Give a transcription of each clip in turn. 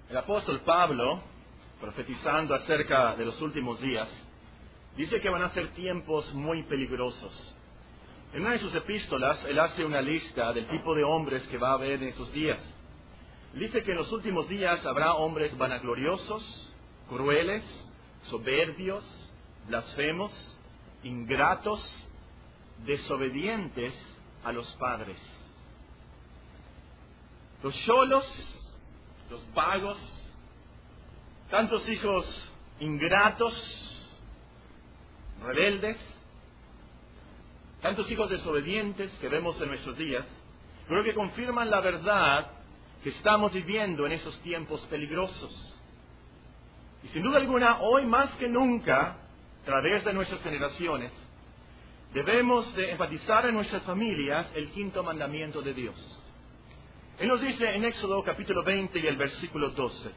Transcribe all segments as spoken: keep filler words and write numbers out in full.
El apóstol Pablo, profetizando acerca de los últimos días, dice que van a ser tiempos muy peligrosos. En una de sus epístolas, él hace una lista del tipo de hombres que va a haber en esos días. Dice que en los últimos días habrá hombres vanagloriosos, crueles, soberbios, blasfemos, ingratos, desobedientes a los padres. Los cholos, los vagos, tantos hijos ingratos, rebeldes, tantos hijos desobedientes que vemos en nuestros días, creo que confirman la verdad que estamos viviendo en esos tiempos peligrosos. Y sin duda alguna, hoy más que nunca, a través de nuestras generaciones, debemos de enfatizar en nuestras familias el quinto mandamiento de Dios. Él nos dice en Éxodo capítulo veinte y el versículo doce,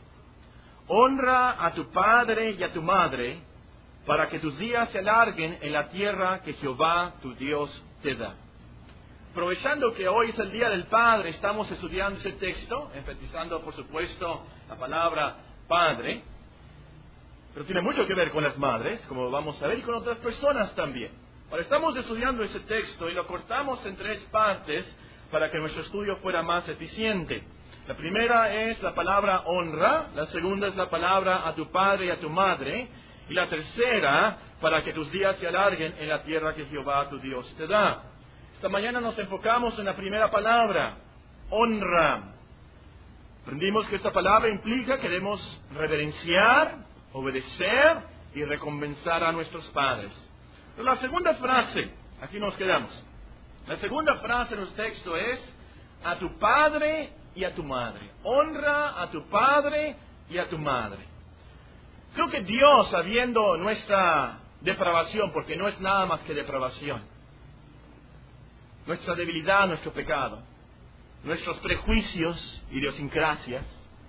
honra a tu padre y a tu madre, para que tus días se alarguen en la tierra que Jehová tu Dios te da. Aprovechando que hoy es el Día del Padre, estamos estudiando ese texto, enfatizando por supuesto la palabra padre, pero tiene mucho que ver con las madres, como vamos a ver, y con otras personas también. Ahora estamos estudiando ese texto y lo cortamos en tres partes para que nuestro estudio fuera más eficiente. La primera es la palabra honra, la segunda es la palabra a tu padre y a tu madre, y la tercera, para que tus días se alarguen en la tierra que Jehová tu Dios te da. Esta mañana nos enfocamos en la primera palabra, honra. Aprendimos que esta palabra implica que debemos reverenciar, obedecer y recompensar a nuestros padres. Pero la segunda frase, aquí nos quedamos. La segunda frase en nuestro texto es, a tu padre y a tu madre. Honra a tu padre y a tu madre. Creo que Dios, sabiendo nuestra depravación, porque no es nada más que depravación, nuestra debilidad, nuestro pecado, nuestros prejuicios, idiosincrasias,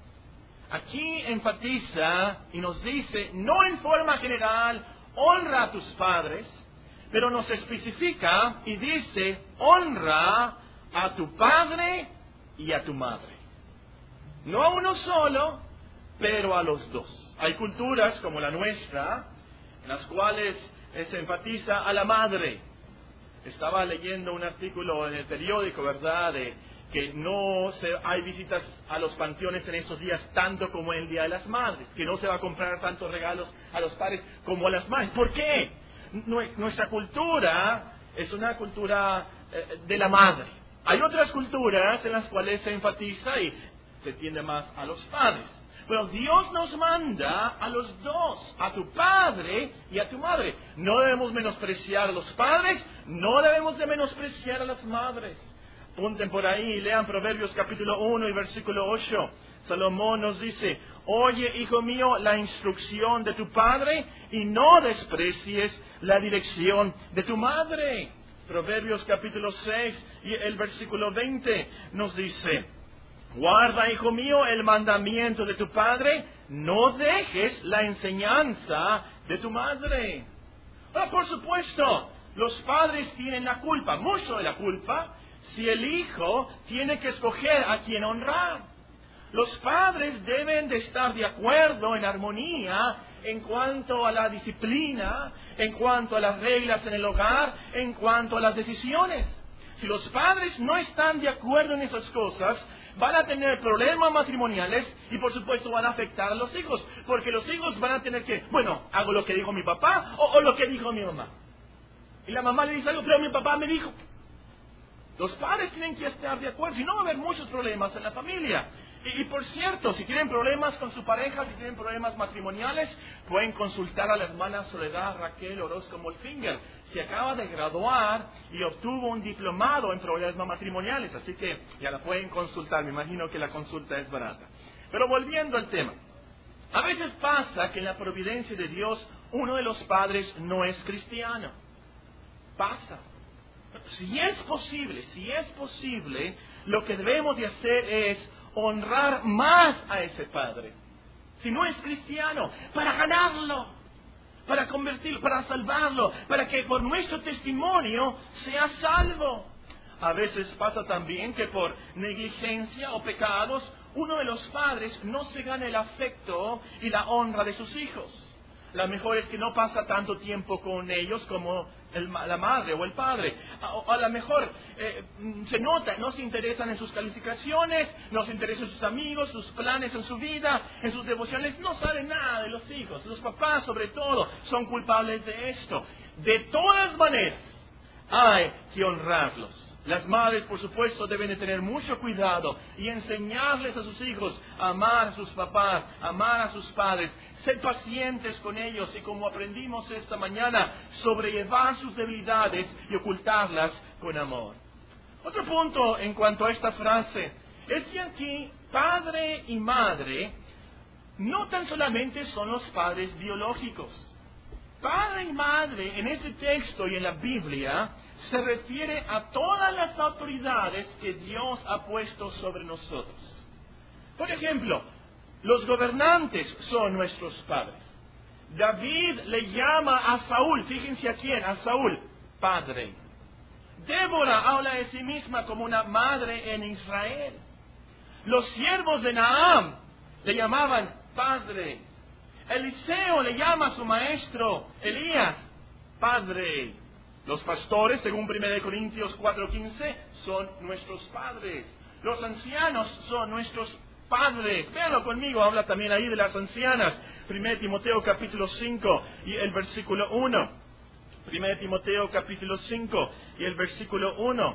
aquí enfatiza y nos dice, no en forma general, honra a tus padres, pero nos especifica y dice, honra a tu padre y a tu madre. No a uno solo, pero a los dos. Hay culturas como la nuestra, en las cuales se enfatiza a la madre. Estaba leyendo un artículo en el periódico, ¿verdad?, de que no se, hay visitas a los panteones en estos días tanto como en el Día de las Madres, que no se va a comprar tantos regalos a los padres como a las madres. ¿Por qué? Nuestra cultura es una cultura eh, de la madre. Hay otras culturas en las cuales se enfatiza y se tiende más a los padres. Pero Dios nos manda a los dos, a tu padre y a tu madre. No debemos menospreciar a los padres, no debemos de menospreciar a las madres. Apunten por ahí, lean Proverbios capítulo uno y versículo ocho. Salomón nos dice, oye, hijo mío, la instrucción de tu padre y no desprecies la dirección de tu madre. Proverbios capítulo seis y el versículo veinte nos dice, guarda, hijo mío, el mandamiento de tu padre, no dejes la enseñanza de tu madre. Ahora, por supuesto, los padres tienen la culpa, mucho de la culpa, si el hijo tiene que escoger a quién honrar. Los padres deben de estar de acuerdo, en armonía, en cuanto a la disciplina, en cuanto a las reglas en el hogar, en cuanto a las decisiones. Si los padres no están de acuerdo en esas cosas, van a tener problemas matrimoniales y por supuesto van a afectar a los hijos, porque los hijos van a tener que, bueno, hago lo que dijo mi papá o, o lo que dijo mi mamá. Y la mamá le dice algo, pero mi papá me dijo. Los padres tienen que estar de acuerdo, si no va a haber muchos problemas en la familia. Y, y por cierto, si tienen problemas con su pareja, si tienen problemas matrimoniales, pueden consultar a la hermana Soledad Raquel Orozco Molfinger. Se acaba de graduar y obtuvo un diplomado en problemas matrimoniales, así que ya la pueden consultar. Me imagino que la consulta es barata. Pero volviendo al tema, a veces pasa que en la providencia de Dios uno de los padres no es cristiano. Pasa. Si es posible, si es posible, lo que debemos de hacer es honrar más a ese padre. Si no es cristiano, para ganarlo, para convertirlo, para salvarlo, para que por nuestro testimonio sea salvo. A veces pasa también que por negligencia o pecados, uno de los padres no se gana el afecto y la honra de sus hijos. La mejor es que no pasa tanto tiempo con ellos como el, la madre o el padre. A, a lo mejor eh, se nota, no se interesan en sus calificaciones, no se interesan en sus amigos, sus planes en su vida, en sus devociones. No saben nada de los hijos. Los papás, sobre todo, son culpables de esto. De todas maneras, hay que honrarlos. Las madres, por supuesto, deben de tener mucho cuidado y enseñarles a sus hijos a amar a sus papás, a amar a sus padres, ser pacientes con ellos y, como aprendimos esta mañana, sobrellevar sus debilidades y ocultarlas con amor. Otro punto en cuanto a esta frase es que aquí padre y madre no tan solamente son los padres biológicos. Padre y madre en este texto y en la Biblia se refiere a todas las autoridades que Dios ha puesto sobre nosotros. Por ejemplo, los gobernantes son nuestros padres. David le llama a Saúl, fíjense a quién, a Saúl, padre. Débora habla de sí misma como una madre en Israel. Los siervos de Naam le llamaban padre. Eliseo le llama a su maestro, Elías, padre. Los pastores, según primera Corintios cuatro quince, son nuestros padres. Los ancianos son nuestros padres. Véanlo conmigo, habla también ahí de las ancianas. primera Timoteo capítulo cinco y el versículo uno. primera Timoteo capítulo cinco y el versículo uno.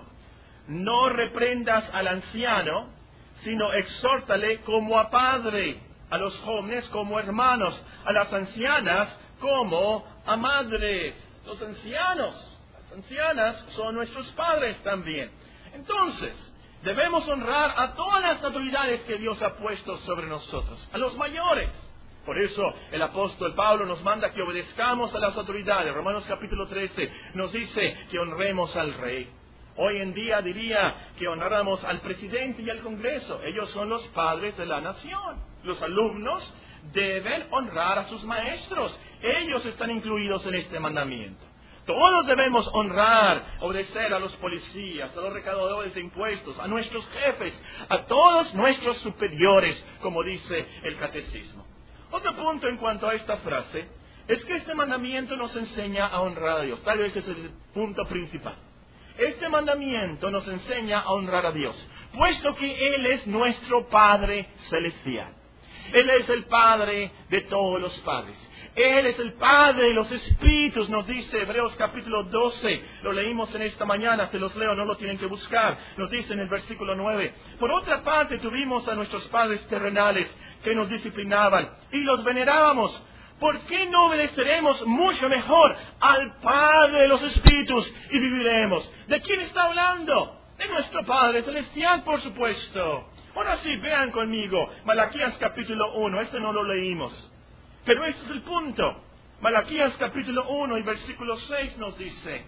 No reprendas al anciano, sino exhórtale como a padre, a los jóvenes como hermanos, a las ancianas como a madres. Los ancianos, las ancianas son nuestros padres también. Entonces, debemos honrar a todas las autoridades que Dios ha puesto sobre nosotros, a los mayores. Por eso el apóstol Pablo nos manda que obedezcamos a las autoridades. Romanos capítulo trece nos dice que honremos al rey. Hoy en día diría que honráramos al presidente y al Congreso. Ellos son los padres de la nación. Los alumnos deben honrar a sus maestros. Ellos están incluidos en este mandamiento. Todos debemos honrar, obedecer a los policías, a los recaudadores de impuestos, a nuestros jefes, a todos nuestros superiores, como dice el catecismo. Otro punto en cuanto a esta frase es que este mandamiento nos enseña a honrar a Dios. Tal vez ese es el punto principal. Este mandamiento nos enseña a honrar a Dios, puesto que Él es nuestro Padre Celestial. Él es el Padre de todos los padres. Él es el Padre de los Espíritus, nos dice Hebreos capítulo doce. Lo leímos en esta mañana, se los leo, no lo tienen que buscar. Nos dice en el versículo nueve. Por otra parte tuvimos a nuestros padres terrenales que nos disciplinaban y los venerábamos. ¿Por qué no obedeceremos mucho mejor al Padre de los Espíritus y viviremos? ¿De quién está hablando? De nuestro Padre Celestial, por supuesto. Ahora sí, vean conmigo, Malaquías capítulo uno, este no lo leímos. Pero este es el punto. Malaquías capítulo uno y versículo seis nos dice,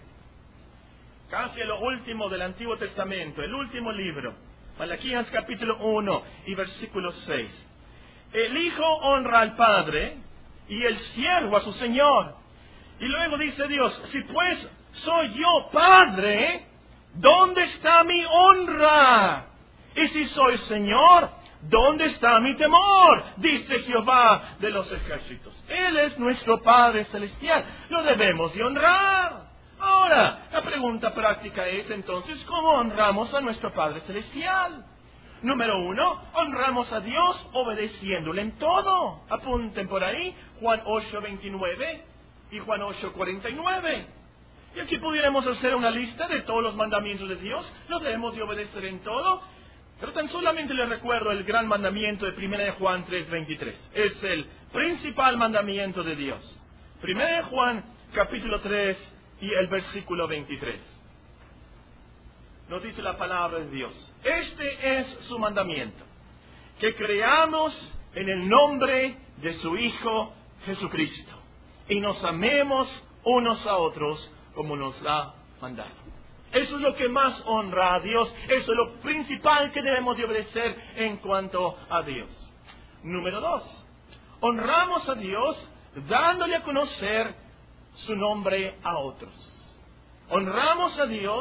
casi lo último del Antiguo Testamento, el último libro, Malaquías capítulo uno y versículo seis. El Hijo honra al Padre y el siervo a su Señor. Y luego dice Dios, si pues soy yo Padre, ¿dónde está mi honra? Y si soy Señor, ¿dónde está mi temor? Dice Jehová de los ejércitos. Él es nuestro Padre Celestial. Lo debemos de honrar. Ahora, la pregunta práctica es entonces, ¿cómo honramos a nuestro Padre Celestial? Número uno, honramos a Dios obedeciéndole en todo. Apunten por ahí, Juan ocho veintinueve y Juan ocho cuarenta y nueve. Y aquí pudiéramos hacer una lista de todos los mandamientos de Dios. Los debemos de obedecer en todo. Pero tan solamente les recuerdo el gran mandamiento de primera de Juan tres veintitrés. Es el principal mandamiento de Dios. primera de Juan capítulo tres y el versículo veintitrés. Nos dice la palabra de Dios. Este es su mandamiento. Que creamos en el nombre de su Hijo Jesucristo. Y nos amemos unos a otros como nos ha mandado. Eso es lo que más honra a Dios. Eso es lo principal que debemos de obedecer en cuanto a Dios. Número dos. Honramos a Dios dándole a conocer su nombre a otros. Honramos a Dios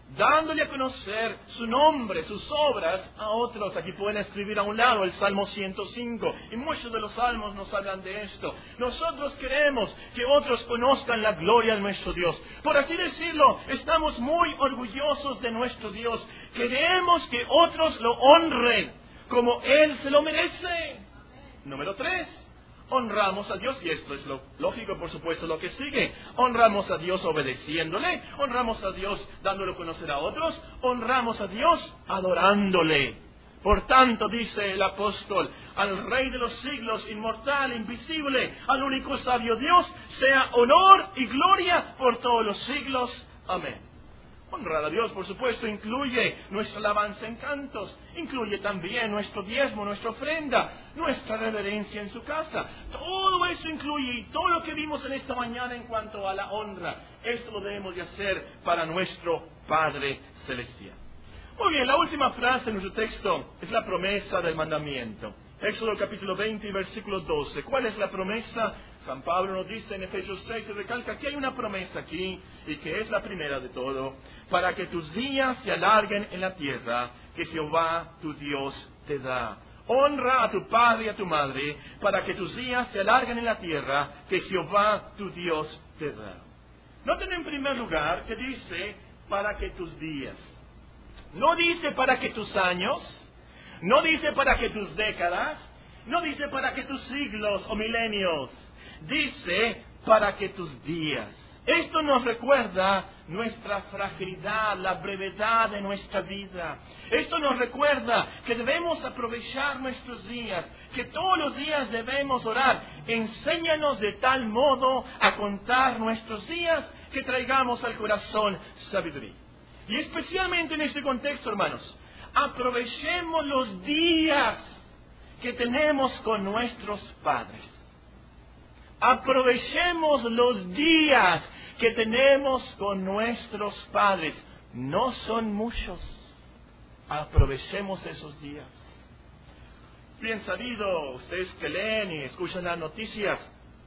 dándole a conocer su nombre, sus obras a otros. Aquí pueden escribir a un lado el Salmo ciento cinco, y muchos de los salmos nos hablan de esto. Nosotros queremos que otros conozcan la gloria de nuestro Dios. Por así decirlo, estamos muy orgullosos de nuestro Dios. Queremos que otros lo honren como Él se lo merece. Número tres. Honramos a Dios, y esto es lo lógico, por supuesto, lo que sigue. Honramos a Dios obedeciéndole, honramos a Dios dándole a conocer a otros, honramos a Dios adorándole. Por tanto, dice el apóstol, al Rey de los siglos, inmortal, invisible, al único sabio Dios, sea honor y gloria por todos los siglos. Amén. Honrar a Dios, por supuesto, incluye nuestra alabanza en cantos, incluye también nuestro diezmo, nuestra ofrenda, nuestra reverencia en su casa. Todo eso incluye, y todo lo que vimos en esta mañana en cuanto a la honra, esto lo debemos de hacer para nuestro Padre Celestial. Muy bien, la última frase en nuestro texto es la promesa del mandamiento. Éxodo capítulo veinte, versículo doce. ¿Cuál es la promesa? San Pablo nos dice en Efesios seis, y recalca que hay una promesa aquí, y que es la primera de todo, para que tus días se alarguen en la tierra que Jehová tu Dios te da. Honra a tu padre y a tu madre, para que tus días se alarguen en la tierra que Jehová tu Dios te da. Noten en primer lugar que dice, para que tus días. No dice para que tus años, no dice para que tus décadas, no dice para que tus siglos o milenios. Dice para que tus días. Esto nos recuerda nuestra fragilidad, la brevedad de nuestra vida. Esto nos recuerda que debemos aprovechar nuestros días, que todos los días debemos orar. Enséñanos de tal modo a contar nuestros días que traigamos al corazón sabiduría. Y especialmente en este contexto, hermanos, aprovechemos los días que tenemos con nuestros padres. Aprovechemos los días que tenemos con nuestros padres. No son muchos. Aprovechemos esos días. Bien sabido, ustedes que leen y escuchan las noticias,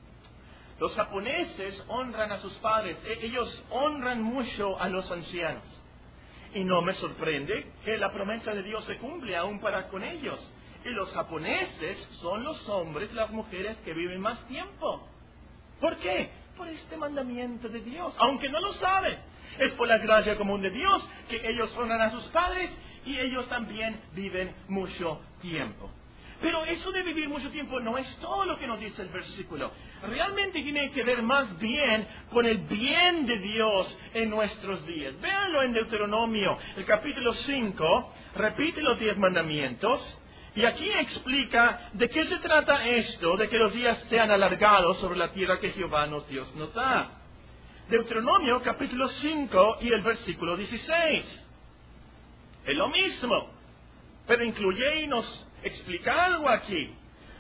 los japoneses honran a sus padres. Ellos honran mucho a los ancianos. Y no me sorprende que la promesa de Dios se cumple aún para con ellos. Y los japoneses son los hombres y las mujeres que viven más tiempo. ¿Por qué? Por este mandamiento de Dios. Aunque no lo saben, es por la gracia común de Dios que ellos honran a sus padres y ellos también viven mucho tiempo. Pero eso de vivir mucho tiempo no es todo lo que nos dice el versículo. Realmente tiene que ver más bien con el bien de Dios en nuestros días. Véanlo en Deuteronomio, el capítulo cinco, repite los diez mandamientos. Y aquí explica de qué se trata esto, de que los días sean alargados sobre la tierra que Jehová nos, Dios nos da. Deuteronomio capítulo cinco y el versículo dieciséis. Es lo mismo, pero incluye y nos explica algo aquí.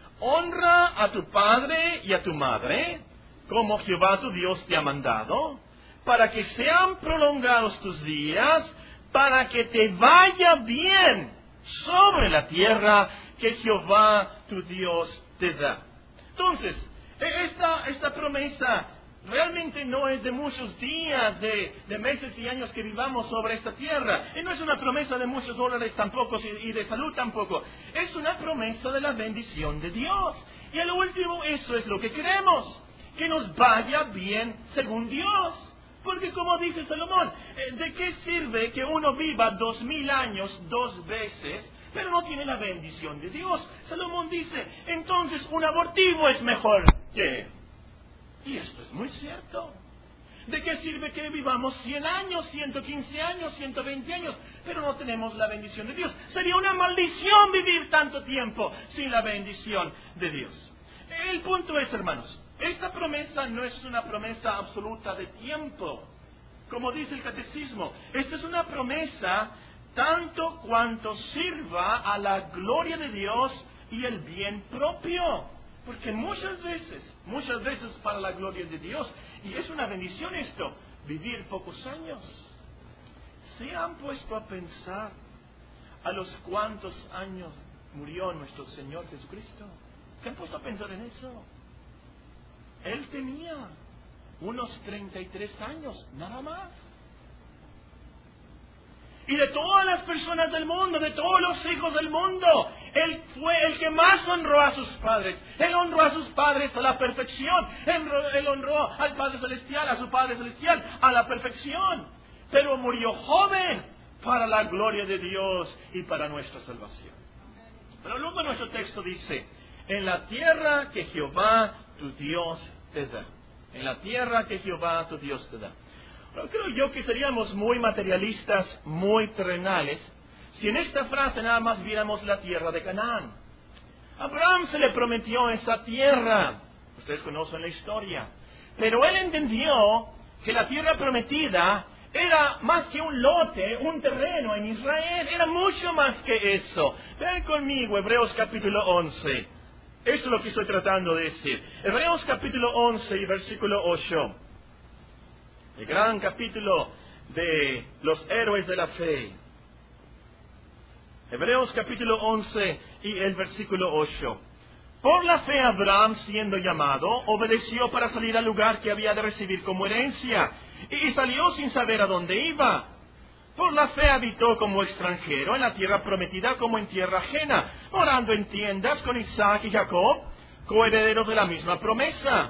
Honra a tu padre y a tu madre, como Jehová tu Dios te ha mandado, para que sean prolongados tus días, para que te vaya bien sobre la tierra que Jehová tu Dios te da. Entonces, esta, esta promesa realmente no es de muchos días, de, de meses y años que vivamos sobre esta tierra. Y no es una promesa de muchos dólares tampoco y de salud tampoco. Es una promesa de la bendición de Dios. Y al último, eso es lo que queremos, que nos vaya bien según Dios. Porque como dice Salomón, ¿de qué sirve que uno viva dos mil años dos veces, pero no tiene la bendición de Dios? Salomón dice, entonces un abortivo es mejor que él. Y esto es muy cierto. ¿De qué sirve que vivamos cien años, ciento quince años, ciento veinte años, pero no tenemos la bendición de Dios? Sería una maldición vivir tanto tiempo sin la bendición de Dios. El punto es, hermanos, esta promesa no es una promesa absoluta de tiempo, como dice el catecismo. Esta es una promesa tanto cuanto sirva a la gloria de Dios y el bien propio. Porque muchas veces, muchas veces para la gloria de Dios, y es una bendición esto, vivir pocos años. ¿Se han puesto a pensar a los cuantos años murió nuestro Señor Jesucristo? ¿Se han puesto a pensar en eso? Él tenía unos treinta y tres años, nada más. y de todas las personas del mundo, de todos los hijos del mundo, Él fue el que más honró a sus padres. Él honró a sus padres a la perfección. Él, él honró al Padre Celestial, a su Padre Celestial, a la perfección. Pero murió joven para la gloria de Dios y para nuestra salvación. Pero luego nuestro texto dice, en la tierra que Jehová tu Dios te da. En la tierra que Jehová tu Dios te da. Pero creo yo que seríamos muy materialistas, muy terrenales, si en esta frase nada más viéramos la tierra de Canaán. A Abraham se le prometió esa tierra. Ustedes conocen la historia. Pero él entendió que la tierra prometida era más que un lote, un terreno en Israel. Era mucho más que eso. Vean conmigo Hebreos capítulo once. Eso es lo que estoy tratando de decir. Hebreos capítulo once y versículo ocho. El gran capítulo de los héroes de la fe. Hebreos capítulo once y el versículo ocho. Por la fe Abraham, siendo llamado, obedeció para salir al lugar que había de recibir como herencia, y salió sin saber a dónde iba. Por la fe habitó como extranjero en la tierra prometida como en tierra ajena, morando en tiendas con Isaac y Jacob, coherederos de la misma promesa.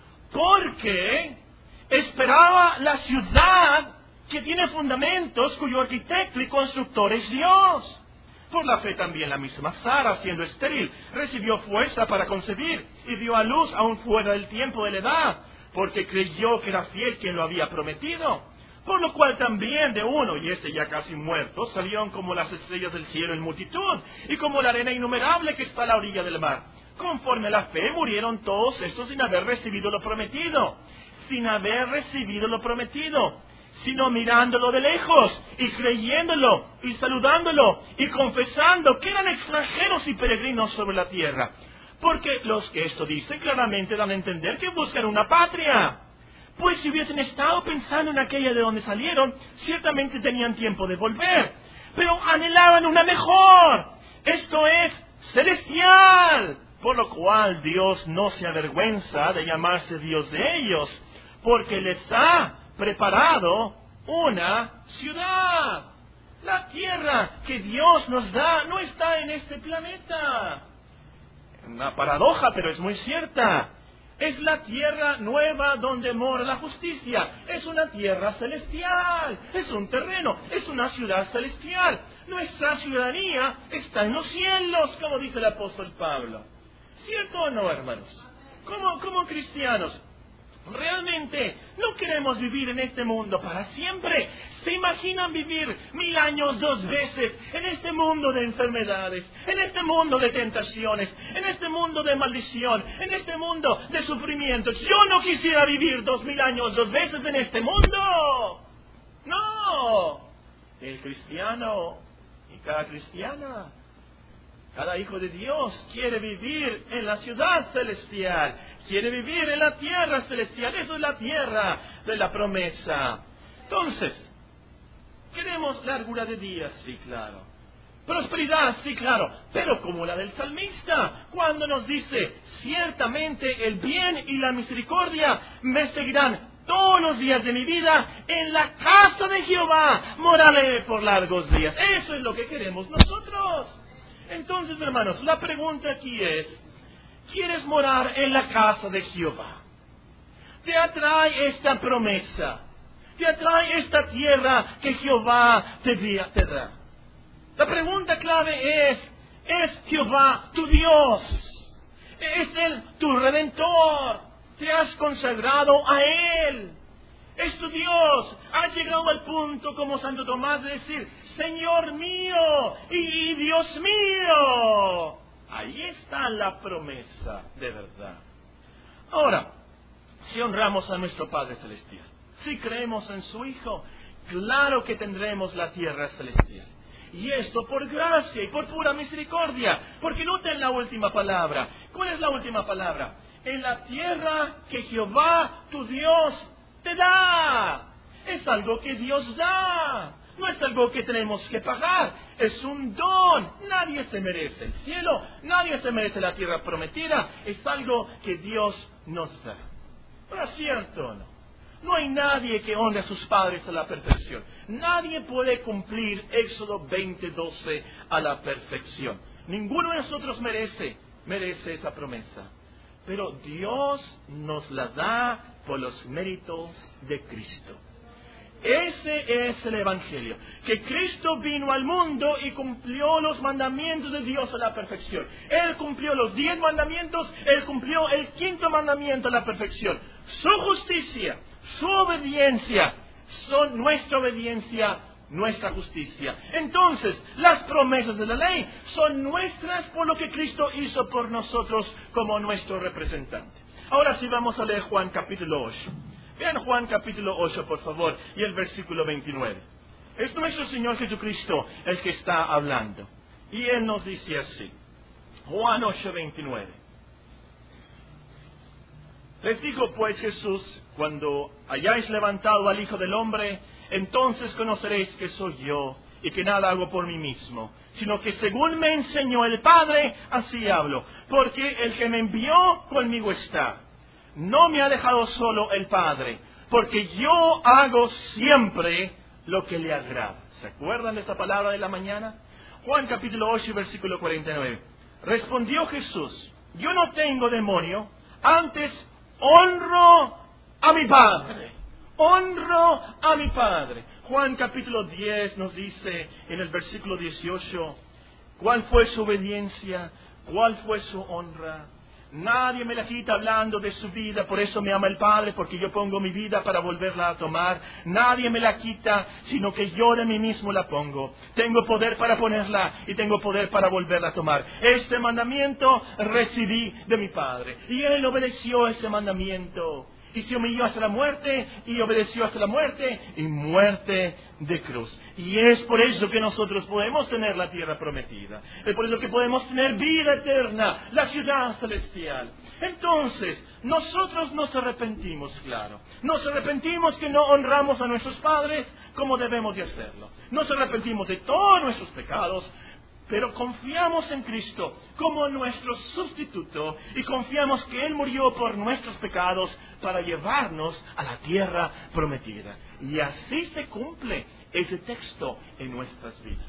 Porque esperaba la ciudad que tiene fundamentos, cuyo arquitecto y constructor es Dios. Por la fe también la misma Sara, siendo estéril, recibió fuerza para concebir y dio a luz aún fuera del tiempo de la edad, porque creyó que era fiel quien lo había prometido. Por lo cual también de uno, y ese ya casi muerto, salieron como las estrellas del cielo en multitud, y como la arena innumerable que está a la orilla del mar. Conforme a la fe murieron todos estos sin haber recibido lo prometido, sin haber recibido lo prometido, sino mirándolo de lejos, y creyéndolo, y saludándolo, y confesando que eran extranjeros y peregrinos sobre la tierra. Porque los que esto dicen claramente dan a entender que buscan una patria. Pues si hubiesen estado pensando en aquella de donde salieron, ciertamente tenían tiempo de volver. Pero anhelaban una mejor, esto es, celestial. Por lo cual Dios no se avergüenza de llamarse Dios de ellos, porque les ha preparado una ciudad. La tierra que Dios nos da no está en este planeta. Una paradoja, pero es muy cierta. Es la tierra nueva donde mora la justicia. Es una tierra celestial. Es un terreno. Es una ciudad celestial. Nuestra ciudadanía está en los cielos, como dice el apóstol Pablo. ¿Cierto o no, hermanos? Como, como cristianos, realmente no queremos vivir en este mundo para siempre. ¿Se imaginan vivir mil años dos veces en este mundo de enfermedades, en este mundo de tentaciones, en este mundo de maldición, en este mundo de sufrimientos? Yo no quisiera vivir dos mil años dos veces en este mundo. No. El cristiano y cada cristiana, cada hijo de Dios quiere vivir en la ciudad celestial, quiere vivir en la tierra celestial. Eso es la tierra de la promesa. Entonces, queremos largura de días, sí, claro. Prosperidad, sí, claro. Pero como la del salmista, cuando nos dice, ciertamente el bien y la misericordia me seguirán todos los días de mi vida, en la casa de Jehová moraré por largos días. Eso es lo que queremos nosotros. Entonces, hermanos, la pregunta aquí es, ¿quieres morar en la casa de Jehová? ¿Te atrae esta promesa? ¿Te atrae esta tierra que Jehová te da? La pregunta clave es, ¿es Jehová tu Dios? ¿Es Él tu Redentor? ¿Te has consagrado a Él? Es tu Dios. Has llegado al punto, como Santo Tomás, de decir, Señor mío y Dios mío. Ahí está la promesa de verdad. Ahora, si honramos a nuestro Padre Celestial, si creemos en su Hijo, claro que tendremos la tierra celestial. Y esto por gracia y por pura misericordia. Porque noten la última palabra. ¿Cuál es la última palabra? En la tierra que Jehová tu Dios te da. Es algo que Dios da. No es algo que tenemos que pagar. Es un don. Nadie se merece el cielo. Nadie se merece la tierra prometida. Es algo que Dios nos da. ¿Pero es cierto o no? No hay nadie que honre a sus padres a la perfección. Nadie puede cumplir Éxodo veinte doce a la perfección. Ninguno de nosotros merece, merece esa promesa. Pero Dios nos la da por los méritos de Cristo. Ese es el Evangelio, que Cristo vino al mundo y cumplió los mandamientos de Dios a la perfección. Él cumplió los diez mandamientos, Él cumplió el quinto mandamiento a la perfección. Su justicia, su obediencia, son nuestra obediencia, nuestra justicia. Entonces, las promesas de la ley son nuestras por lo que Cristo hizo por nosotros como nuestro representante. Ahora sí vamos a leer Juan capítulo ocho. Vean Juan capítulo ocho, por favor, y el versículo veintinueve. Es nuestro Señor Jesucristo el que está hablando. Y Él nos dice así. Juan ocho, veintinueve. Les dijo pues Jesús, cuando hayáis levantado al Hijo del Hombre, entonces conoceréis que soy yo, y que nada hago por mí mismo, sino que según me enseñó el Padre, así hablo. Porque el que me envió conmigo está. No me ha dejado solo el Padre, porque yo hago siempre lo que le agrada. ¿Se acuerdan de esta palabra de la mañana? Juan capítulo ocho, versículo cuarenta y nueve. Respondió Jesús, yo no tengo demonio, antes honro a mi Padre. Honro a mi Padre. Juan capítulo diez nos dice en el versículo dieciocho, ¿cuál fue su obediencia? ¿Cuál fue su honra? Nadie me la quita hablando de su vida, por eso me ama el Padre, porque yo pongo mi vida para volverla a tomar. Nadie me la quita, sino que yo de mí mismo la pongo. Tengo poder para ponerla y tengo poder para volverla a tomar. Este mandamiento recibí de mi Padre, y Él obedeció ese mandamiento. Y se humilló hasta la muerte, y obedeció hasta la muerte, y muerte de cruz. Y es por eso que nosotros podemos tener la tierra prometida. Es por eso que podemos tener vida eterna, la ciudad celestial. Entonces, nosotros nos arrepentimos, claro. Nos arrepentimos que no honramos a nuestros padres como debemos de hacerlo. Nos arrepentimos de todos nuestros pecados, pero confiamos en Cristo como nuestro sustituto y confiamos que Él murió por nuestros pecados para llevarnos a la tierra prometida. Y así se cumple ese texto en nuestras vidas.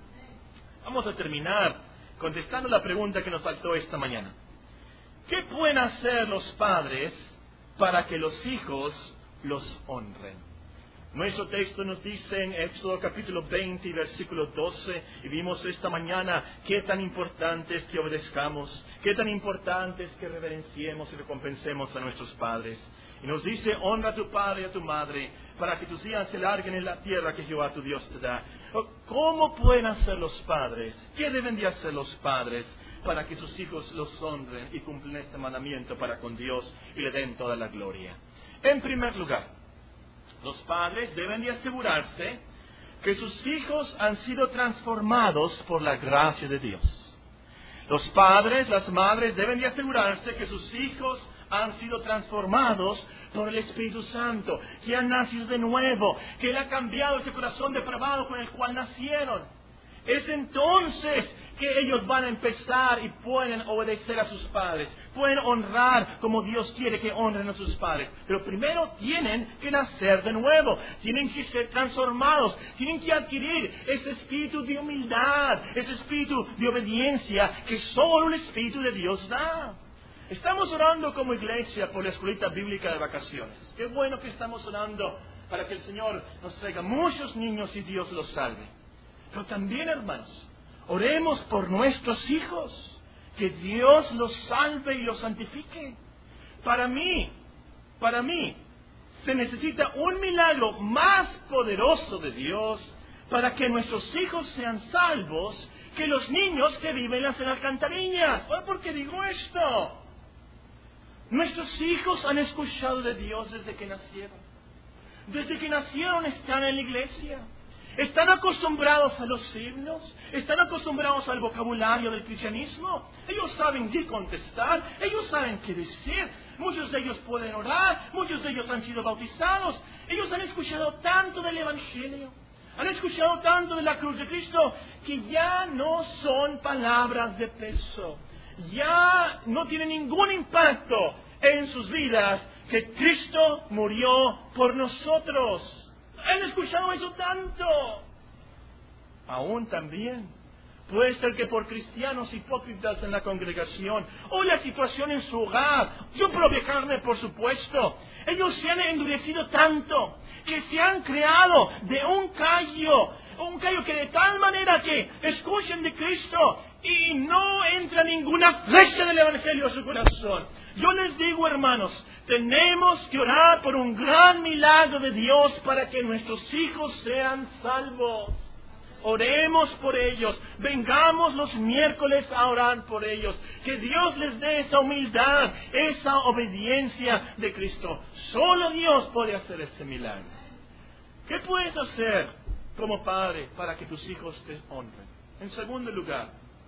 Vamos a terminar contestando la pregunta que nos faltó esta mañana. ¿Qué pueden hacer los padres para que los hijos los honren? Nuestro texto nos dice en Éxodo capítulo veinte y versículo doce, y vimos esta mañana qué tan importante es que obedezcamos, qué tan importante es que reverenciemos y recompensemos a nuestros padres. Y nos dice, honra a tu padre y a tu madre, para que tus días se larguen en la tierra que Jehová tu Dios te da. ¿Cómo pueden hacer los padres? ¿Qué deben de hacer los padres para que sus hijos los honren y cumplan este mandamiento para con Dios y le den toda la gloria? En primer lugar, los padres deben de asegurarse que sus hijos han sido transformados por la gracia de Dios. Los padres, las madres deben de asegurarse que sus hijos han sido transformados por el Espíritu Santo, que han nacido de nuevo, que Él ha cambiado ese corazón depravado con el cual nacieron. Es entonces que ellos van a empezar y pueden obedecer a sus padres, pueden honrar como Dios quiere que honren a sus padres. Pero primero tienen que nacer de nuevo, tienen que ser transformados, tienen que adquirir ese espíritu de humildad, ese espíritu de obediencia que solo el Espíritu de Dios da. Estamos orando como iglesia por la escuelita bíblica de vacaciones. Qué bueno que estamos orando para que el Señor nos traiga muchos niños y Dios los salve. Pero también, hermanos, oremos por nuestros hijos, que Dios los salve y los santifique. Para mí, para mí, se necesita un milagro más poderoso de Dios para que nuestros hijos sean salvos que los niños que viven en las alcantarillas. ¿Por qué digo esto? Nuestros hijos han escuchado de Dios desde que nacieron. Desde que nacieron están en la iglesia. Están acostumbrados a los himnos, están acostumbrados al vocabulario del cristianismo. Ellos saben qué contestar, ellos saben qué decir. Muchos de ellos pueden orar, muchos de ellos han sido bautizados. Ellos han escuchado tanto del Evangelio, han escuchado tanto de la cruz de Cristo, que ya no son palabras de peso. Ya no tienen ningún impacto en sus vidas que Cristo murió por nosotros. ¿Han escuchado eso tanto? Aún también puede ser que por cristianos hipócritas en la congregación o la situación en su hogar, su propia carne por supuesto, ellos se han endurecido tanto que se han creado de un callo, un callo que de tal manera que escuchen de Cristo y no entra ninguna flecha del Evangelio a su corazón. Yo les digo, hermanos, tenemos que orar por un gran milagro de Dios para que nuestros hijos sean salvos. Oremos por ellos, vengamos los miércoles a orar por ellos, que Dios les dé esa humildad, esa obediencia de Cristo. Solo Dios puede hacer ese milagro. ¿Qué puedes hacer como padre para que tus hijos te honren? En segundo lugar,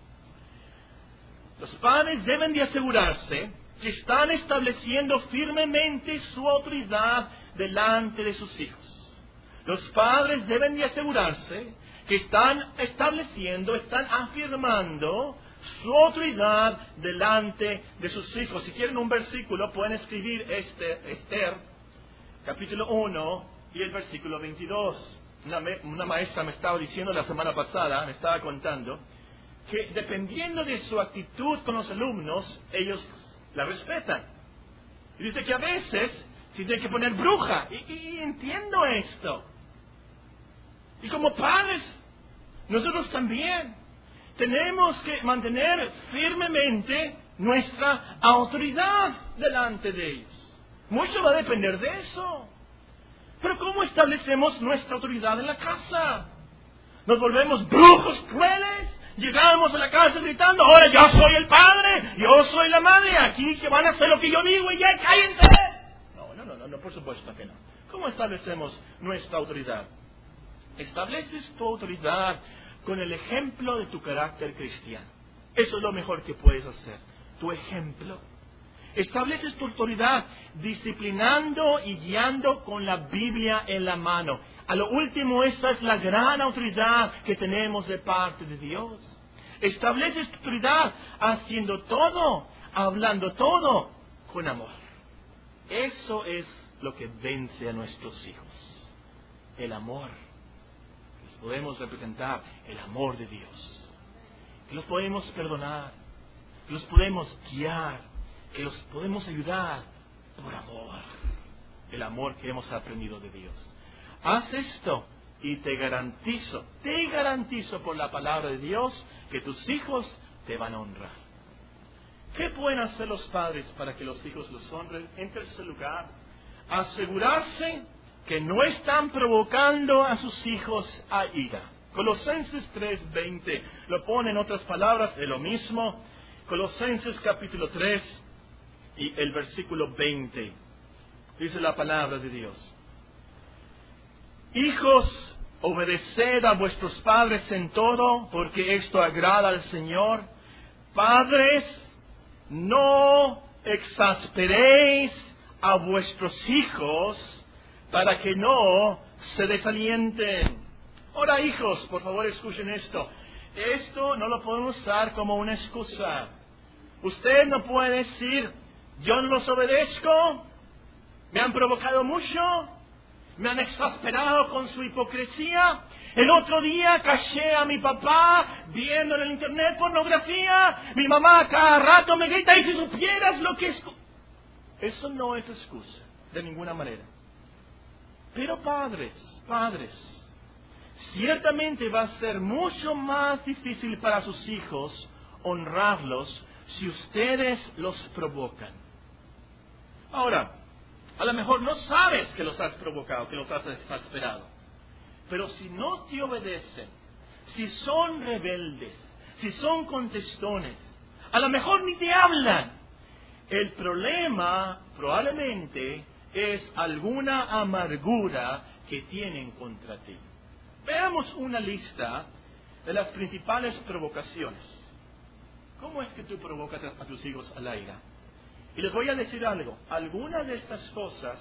los padres deben de asegurarse que están estableciendo firmemente su autoridad delante de sus hijos. Los padres deben de asegurarse que están estableciendo, están afirmando su autoridad delante de sus hijos. Si quieren un versículo, pueden escribir este, Esther, capítulo uno y el versículo veintidós. Una, una maestra me estaba diciendo la semana pasada, me estaba contando, que dependiendo de su actitud con los alumnos, ellos la respetan. Y dice que a veces se tiene que poner bruja. Y, y entiendo esto. Y como padres, nosotros también tenemos que mantener firmemente nuestra autoridad delante de ellos. Mucho va a depender de eso. Pero ¿cómo establecemos nuestra autoridad en la casa? ¿Nos volvemos brujos crueles? Llegamos a la casa gritando, ahora yo soy el padre, yo soy la madre, aquí que van a hacer lo que yo digo y ya cállense. No, no, no, no, no, por supuesto que no. ¿Cómo establecemos nuestra autoridad? Estableces tu autoridad con el ejemplo de tu carácter cristiano. Eso es lo mejor que puedes hacer. Tu ejemplo. Estableces tu autoridad disciplinando y guiando con la Biblia en la mano. A lo último, esa es la gran autoridad que tenemos de parte de Dios. Estableces tu autoridad haciendo todo, hablando todo con amor. Eso es lo que vence a nuestros hijos. El amor. Les podemos representar el amor de Dios. Que los podemos perdonar. Que los podemos guiar. Que los podemos ayudar por amor. El amor que hemos aprendido de Dios. Haz esto y te garantizo, te garantizo por la palabra de Dios que tus hijos te van a honrar. ¿Qué pueden hacer los padres para que los hijos los honren? En tercer lugar, asegurarse que no están provocando a sus hijos a ira. Colosenses tres veinte lo pone en otras palabras, es lo mismo. Colosenses capítulo tres y el versículo veinte. Dice la palabra de Dios. Hijos, obedeced a vuestros padres en todo, porque esto agrada al Señor. Padres, no exasperéis a vuestros hijos para que no se desalienten. Ahora, hijos, por favor escuchen esto. Esto no lo podemos usar como una excusa. Usted no puede decir, yo no los obedezco, me han provocado mucho, me han exasperado con su hipocresía. El otro día caché a mi papá viendo en el internet pornografía. Mi mamá cada rato me grita, y si supieras lo que es... Eso no es excusa, de ninguna manera. Pero padres, padres, ciertamente va a ser mucho más difícil para sus hijos honrarlos si ustedes los provocan. Ahora, a lo mejor no sabes que los has provocado, que los has exasperado. Pero si no te obedecen, si son rebeldes, si son contestones, a lo mejor ni te hablan. El problema probablemente es alguna amargura que tienen contra ti. Veamos una lista de las principales provocaciones. ¿Cómo es que tú provocas a tus hijos a la ira? Y les voy a decir algo. Algunas de estas cosas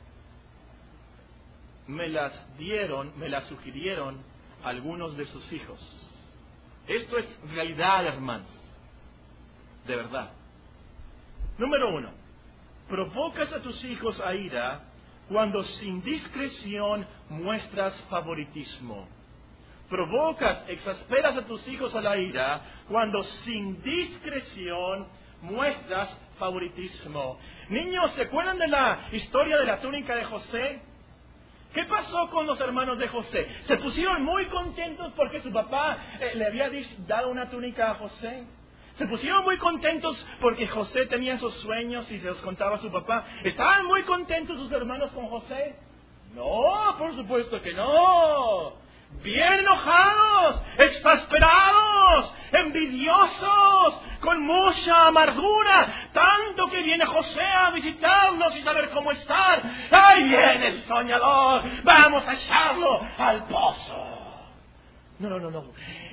me las dieron, me las sugirieron algunos de sus hijos. Esto es realidad, hermanos. De verdad. Número uno. Provocas a tus hijos a ira cuando sin discreción muestras favoritismo. Provocas, exasperas a tus hijos a la ira cuando sin discreción muestras favoritismo. Niños, ¿se acuerdan de la historia de la túnica de José? ¿Qué pasó con los hermanos de José? Se pusieron muy contentos porque su papá eh, le había dado una túnica a José. Se pusieron muy contentos porque José tenía esos sueños y se los contaba a su papá. ¿Estaban muy contentos sus hermanos con José? No, por supuesto que no. Bien enojados, exasperados, envidiosos, con mucha amargura, tanto que viene José a visitarnos y saber cómo están. ¡Ahí viene el soñador! ¡Vamos a echarlo al pozo! No, no, no, no. Un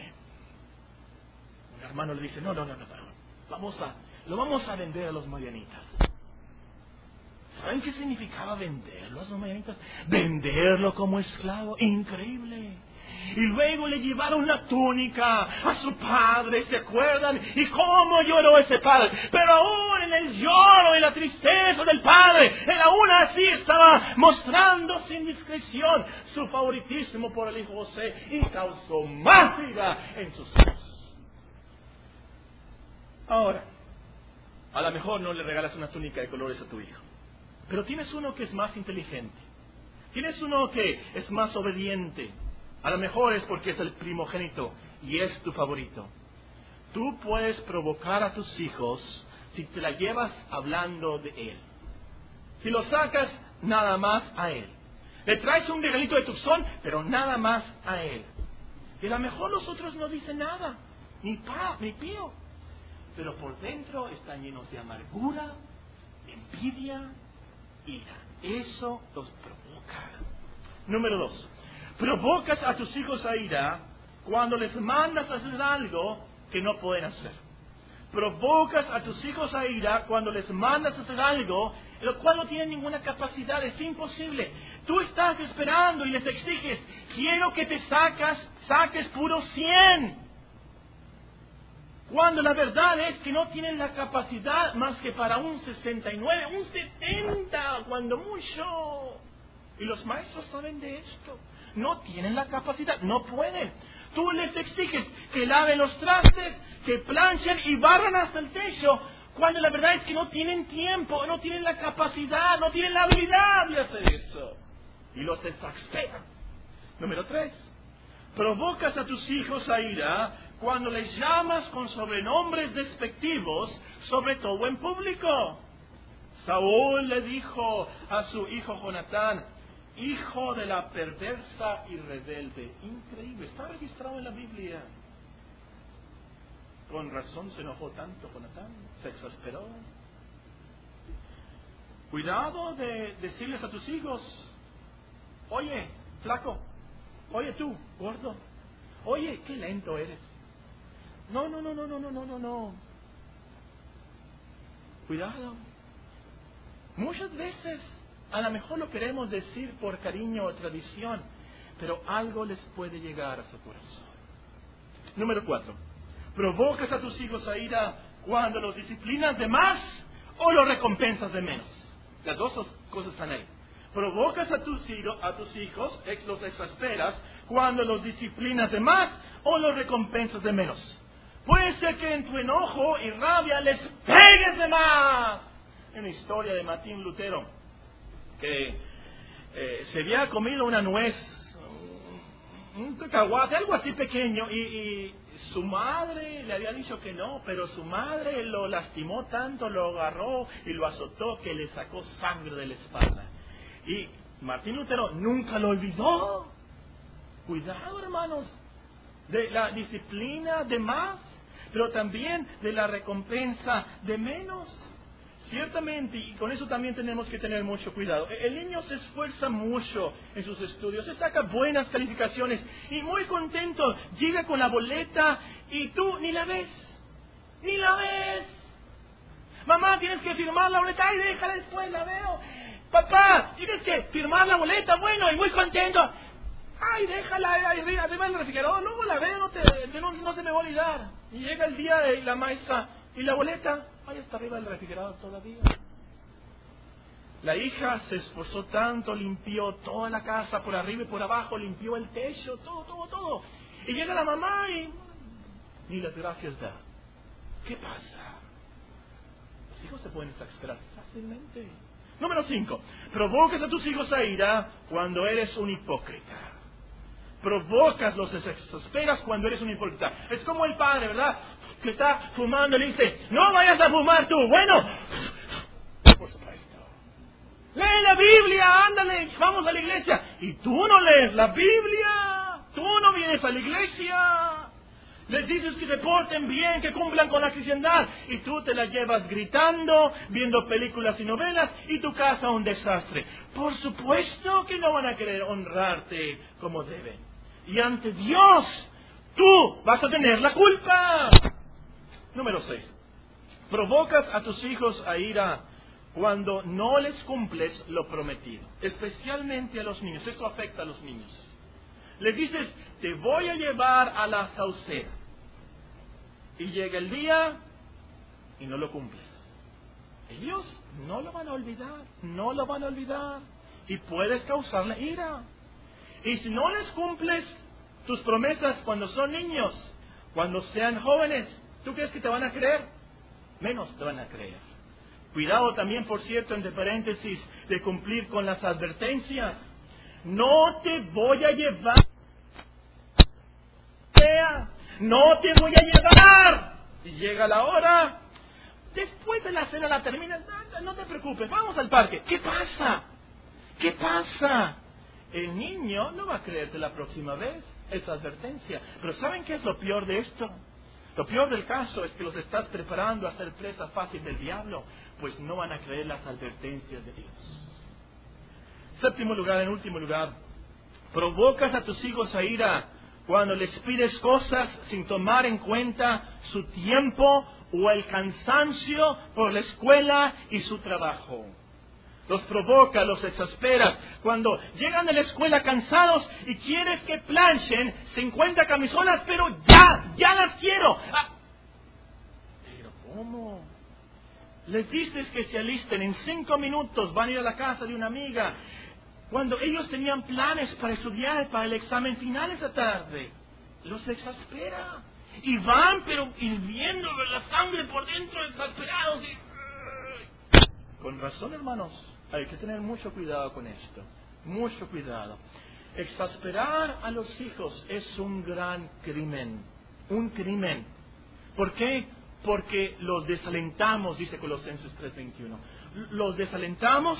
hermano le dice, no, no, no, no, vamos a, lo vamos a vender a los madianitas. ¿Saben qué significaba venderlo a los madianitas? Venderlo como esclavo, increíble. Y luego le llevaron la túnica a su padre, ¿se acuerdan? Y cómo lloró ese padre. Pero aún en el lloro y la tristeza del padre, él aún así estaba mostrando sin discreción su favoritismo por el hijo José y causó más ira en sus hijos. Ahora, a lo mejor no le regalas una túnica de colores a tu hijo, pero tienes uno que es más inteligente, tienes uno que es más obediente. A lo mejor es porque es el primogénito y es tu favorito. Tú puedes provocar a tus hijos si te la llevas hablando de él. Si lo sacas nada más a él. Le traes un regalito de Tucson, pero nada más a él. Y a lo mejor los otros no dicen nada, ni pa, ni pío. Pero por dentro están llenos de amargura, envidia, ira. Eso los provoca. Número dos. Provocas a tus hijos a ira cuando les mandas a hacer algo que no pueden hacer. Provocas a tus hijos a ira cuando les mandas a hacer algo en lo cual no tienen ninguna capacidad, es imposible. Tú estás esperando y les exiges, quiero que te sacas, saques puro cien. Cuando la verdad es que no tienen la capacidad más que para un sesenta y nueve, un setenta, cuando mucho. Y los maestros saben de esto. No tienen la capacidad, no pueden. Tú les exiges que laven los trastes, que planchen y barran hasta el techo, cuando la verdad es que no tienen tiempo, no tienen la capacidad, no tienen la habilidad de hacer eso. Y los exasperan. Número tres. Provocas a tus hijos a ira cuando les llamas con sobrenombres despectivos, sobre todo en público. Saúl le dijo a su hijo Jonatán, hijo de la perversa y rebelde. Increíble, está registrado en la Biblia. Con razón se enojó tanto Jonatán, se exasperó. Cuidado de decirles a tus hijos, oye, flaco, oye tú, gordo, oye, qué lento eres. No, no, no, no, no, no, no, no, no. Cuidado. Muchas veces a lo mejor lo queremos decir por cariño o tradición, pero algo les puede llegar a su corazón. Número cuatro. Provocas a tus hijos a ira cuando los disciplinas de más o los recompensas de menos. Las dos cosas están ahí. Provocas a tus, a tus hijos, ex, los exasperas, cuando los disciplinas de más o los recompensas de menos. Puede ser que en tu enojo y rabia les pegues de más. Hay una historia de Martín Lutero, que eh, se había comido una nuez, un, un cacahuate, algo así pequeño, y, y su madre le había dicho que no, pero su madre lo lastimó tanto, lo agarró y lo azotó que le sacó sangre de la espalda. Y Martín Lutero nunca lo olvidó. Cuidado, hermanos, de la disciplina de más, pero también de la recompensa de menos. Ciertamente, y con eso también tenemos que tener mucho cuidado. El niño se esfuerza mucho en sus estudios, se saca buenas calificaciones y muy contento llega con la boleta y tú ni la ves, ni la ves. Mamá, tienes que firmar la boleta, ay, déjala después, la veo. Papá, tienes que firmar la boleta, bueno, y muy contento. Ay, déjala ahí arriba, arriba del refrigerador, luego la veo, no, te, no, no se me va a olvidar. Y llega el día de la maestra y la boleta, ahí está arriba del refrigerador todavía. La hija se esforzó tanto, limpió toda la casa, por arriba y por abajo, limpió el techo, todo, todo, todo. Y llega la mamá y ni las gracias da. ¿Qué pasa? Los hijos se pueden exasperar fácilmente. Número cinco. Provocas a tus hijos a ira cuando eres un hipócrita. Provocas, los exasperas cuando eres un hipócrita. Es como el padre, ¿verdad? Que está fumando y le dice, no vayas a fumar tú. Bueno, por supuesto. Lee la Biblia, ándale, vamos a la iglesia. Y tú no lees la Biblia. Tú no vienes a la iglesia. Les dices que se porten bien, que cumplan con la cristiandad. Y tú te la llevas gritando, viendo películas y novelas, y tu casa un desastre. Por supuesto que no van a querer honrarte como deben. Y ante Dios, tú vas a tener la culpa. Número seis. Provocas a tus hijos a ira cuando no les cumples lo prometido. Especialmente a los niños. Esto afecta a los niños. Les dices, te voy a llevar a la sauceda. Y llega el día y no lo cumples. Ellos no lo van a olvidar, no lo van a olvidar. Y puedes causarle ira. Y si no les cumples tus promesas cuando son niños, cuando sean jóvenes, ¿tú crees que te van a creer? Menos te van a creer. Cuidado también, por cierto, entre paréntesis, de cumplir con las advertencias. No te voy a llevar. No te voy a llevar. Y llega la hora. Después de la cena la terminas. No, no te preocupes, vamos al parque. ¿Qué pasa? ¿Qué pasa? El niño no va a creerte la próxima vez esa advertencia. Pero ¿saben qué es lo peor de esto? Lo peor del caso es que los estás preparando a ser presa fácil del diablo, pues no van a creer las advertencias de Dios. Séptimo lugar, en último lugar, provocas a tus hijos a ira cuando les pides cosas sin tomar en cuenta su tiempo o el cansancio por la escuela y su trabajo. Los provoca, los exasperas. Cuando llegan de la escuela cansados y quieres que planchen cincuenta camisolas, pero ya, ya las quiero. Ah, pero ¿cómo? Les dices que se alisten, en cinco minutos van a ir a la casa de una amiga. Cuando ellos tenían planes para estudiar para el examen final esa tarde, los exaspera. Y van, pero hirviendo la sangre por dentro, exasperados. Y... Con razón, hermanos. Hay que tener mucho cuidado con esto, mucho cuidado. Exasperar a los hijos es un gran crimen, un crimen. ¿Por qué? Porque los desalentamos, dice Colosenses tres veintiuno. Los desalentamos,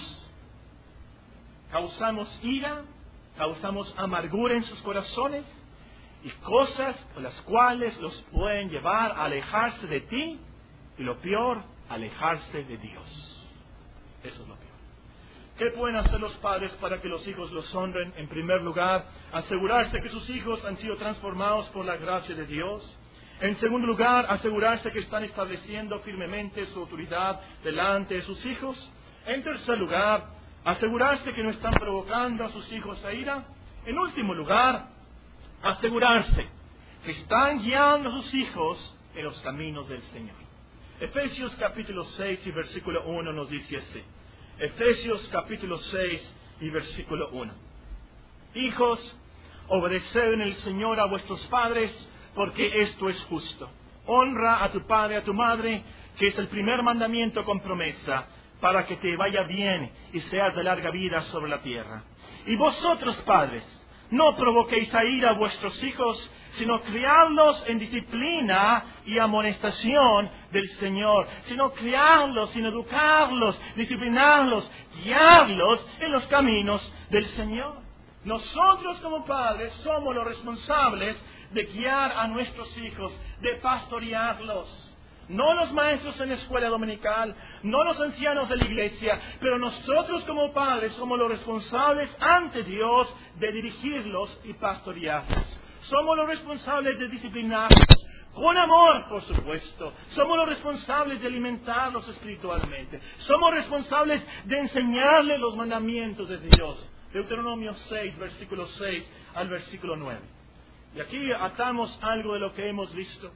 causamos ira, causamos amargura en sus corazones y cosas por las cuales los pueden llevar a alejarse de ti y lo peor, alejarse de Dios. Eso es lo peor. ¿Qué pueden hacer los padres para que los hijos los honren? En primer lugar, asegurarse que sus hijos han sido transformados por la gracia de Dios. En segundo lugar, asegurarse que están estableciendo firmemente su autoridad delante de sus hijos. En tercer lugar, asegurarse que no están provocando a sus hijos a ira. En último lugar, asegurarse que están guiando a sus hijos en los caminos del Señor. Efesios capítulo seis y versículo uno nos dice así. Efesios capítulo seis y versículo uno. Hijos, obedeced en el Señor a vuestros padres, porque esto es justo. Honra a tu padre y a tu madre, que es el primer mandamiento con promesa, para que te vaya bien y seas de larga vida sobre la tierra. Y vosotros, padres, no provoquéis a ira a vuestros hijos, sino criarlos en disciplina y amonestación del Señor, sino criarlos, sino educarlos, disciplinarlos, guiarlos en los caminos del Señor. Nosotros como padres somos los responsables de guiar a nuestros hijos, de pastorearlos. No los maestros en la escuela dominical, no los ancianos de la iglesia, pero nosotros como padres somos los responsables ante Dios de dirigirlos y pastorearlos. Somos los responsables de disciplinarlos, con amor, por supuesto. Somos los responsables de alimentarlos espiritualmente. Somos responsables de enseñarles los mandamientos de Dios. Deuteronomio seis, versículo seis al versículo nueve. Y aquí atamos algo de lo que hemos visto.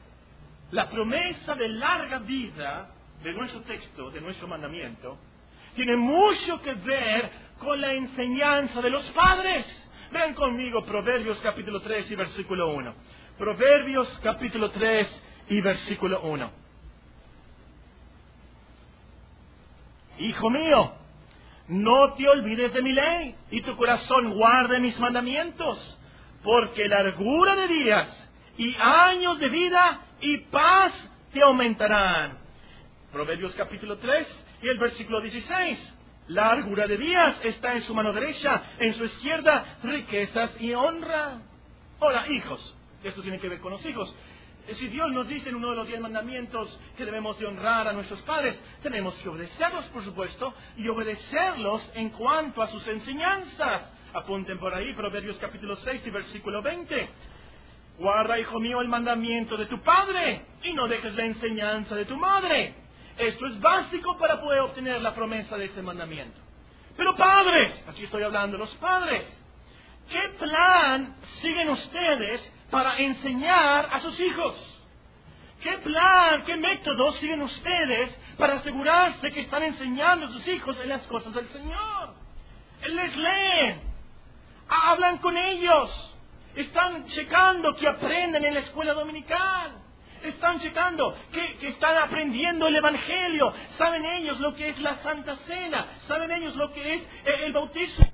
La promesa de larga vida de nuestro texto, de nuestro mandamiento, tiene mucho que ver con la enseñanza de los padres. Vean conmigo Proverbios capítulo tres y versículo uno. Proverbios capítulo tres y versículo uno. Hijo mío, no te olvides de mi ley, y tu corazón guarde mis mandamientos, porque largura de días y años de vida y paz te aumentarán. Proverbios capítulo tres y el versículo dieciséis. Largura de días está en su mano derecha, en su izquierda riquezas y honra. Ahora, hijos, esto tiene que ver con los hijos. Si Dios nos dice en uno de los diez mandamientos que debemos de honrar a nuestros padres, tenemos que obedecerlos, por supuesto, y obedecerlos en cuanto a sus enseñanzas. Apunten por ahí, Proverbios capítulo seis y versículo veinte. Guarda, hijo mío, el mandamiento de tu padre, y no dejes la enseñanza de tu madre. Esto es básico para poder obtener la promesa de este mandamiento. Pero padres, aquí estoy hablando de los padres, ¿qué plan siguen ustedes para enseñar a sus hijos? ¿Qué plan, qué método siguen ustedes para asegurarse que están enseñando a sus hijos en las cosas del Señor? Les leen, hablan con ellos, están checando que aprenden en la escuela dominical, están checando que, que están aprendiendo el Evangelio, saben ellos lo que es la Santa Cena, saben ellos lo que es el, el bautismo.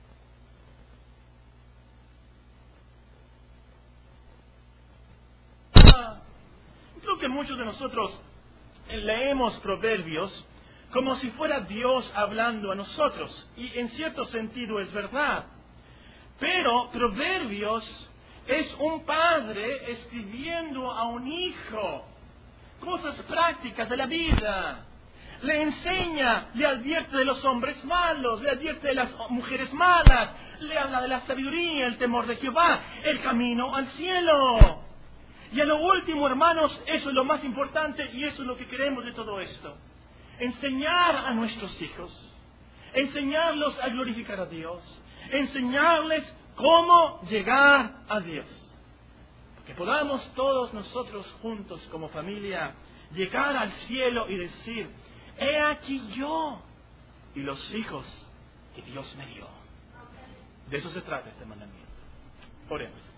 Creo que muchos de nosotros leemos Proverbios como si fuera Dios hablando a nosotros, y en cierto sentido es verdad. Pero Proverbios es un padre escribiendo a un hijo cosas prácticas de la vida. Le enseña, le advierte de los hombres malos, le advierte de las mujeres malas, le habla de la sabiduría, el temor de Jehová, el camino al cielo. Y a lo último, hermanos, eso es lo más importante y eso es lo que queremos de todo esto. Enseñar a nuestros hijos, enseñarlos a glorificar a Dios, enseñarles cómo llegar a Dios. Que podamos todos nosotros juntos como familia llegar al cielo y decir, he aquí yo y los hijos que Dios me dio. De eso se trata este mandamiento. Oremos.